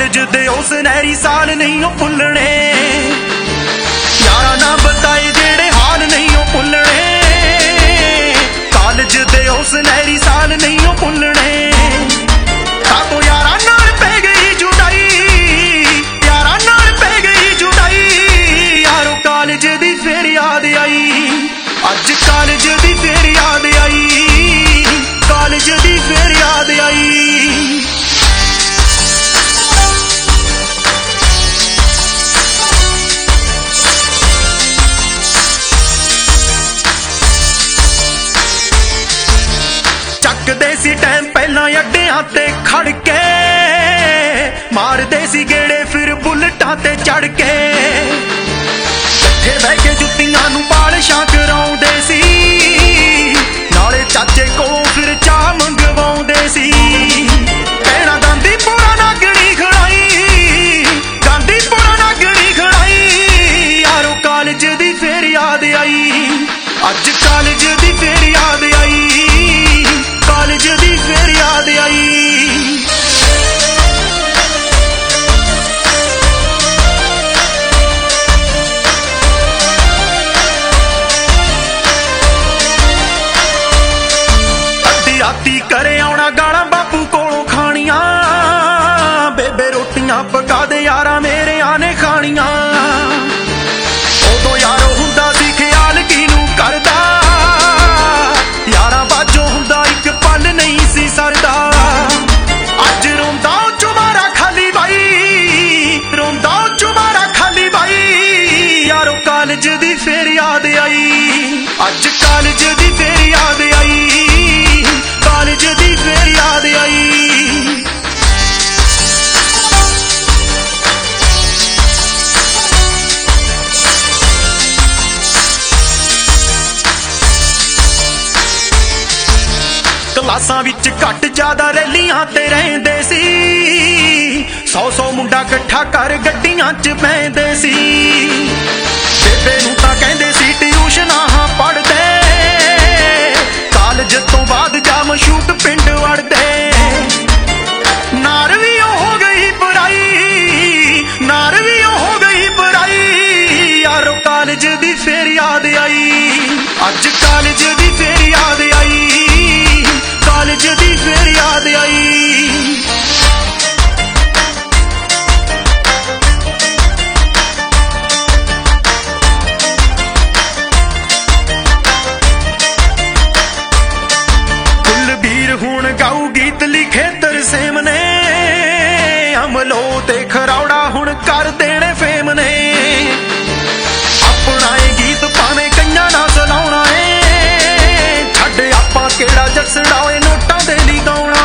College दे ओ सुनहरी साल नहीं ओ भुलने, यारा ना बताए जेड़े हाल नहीं ओ भुलने। कालेज दे ओ सुनहरी साल नहीं ओ भुलने, सातों यारा नाल पै गई जुदाई, यारा नाल पै गई जुदाई। यारो कालेज दी फिर याद आई, अज कालेज दी फिर याद आई, कालेज दी फिर याद आई। चकदे सी टाइम पहला अड्डियां ते खड़ के, मारदे सी गेड़े फिर बुलटां ते चढ़ के, कट्ठे बह के जुत्तियां नूं पालिशां कराउंदे सी, नाले चाचे कोलों फिर चाह मंगवाउंदे सी। कहना गांधीपुरा नागणी खड़ाई, गांधीपुरा नागणी खड़ाई। यारो कालेज दी फिर याद आई, अज कालेज दी फिर याद आई, कालेज दी फिर याद आई। अद्धी राती करे आउणा गालां बापू कोलों खाणियां, बेबे रोटियां पका दे यारा मेरे आने खाणियां। उदों यारो हुंदा सी ख्याल किनू करदा, यारा बाजों हुंदा इक पल नहीं सी सरदा। अज रोंदा चुबारा खाली बाई, रोंदा चुबारा खाली बाई। यारो कालेज दी फिर याद आई, अज कालेज दी फिर याद आई, कालेज दी फिर याद आई। क्लासां विच घट ज्यादा रैलियां ते रहिंदे सी, 100 मुंडा कट्ठा कर गड्डियां च पैंदे सी। बेबे नूं तां कहंदे सी ट्यूशनां पढ़दे, कालेज तो बाद जा मशूक पिंड वड़दे। नार भी हो गई पढ़ाई, नार भी हो गई पढ़ाई। यारो कालेज दी फिर याद आई, अज कालेज दी फिर याद आई, कालेज दी फिर याद आई। कुलबीर हुण गाऊ गीत लिखे तरसेम ने, अमलो ते खरौड़ा हुण कर देने फेम ने। अपना ए गीत भावें कईयां ना सुनाउणा ए, छड्ड आपां केड़ा जसड़ा नोटां दे लई गाउणा।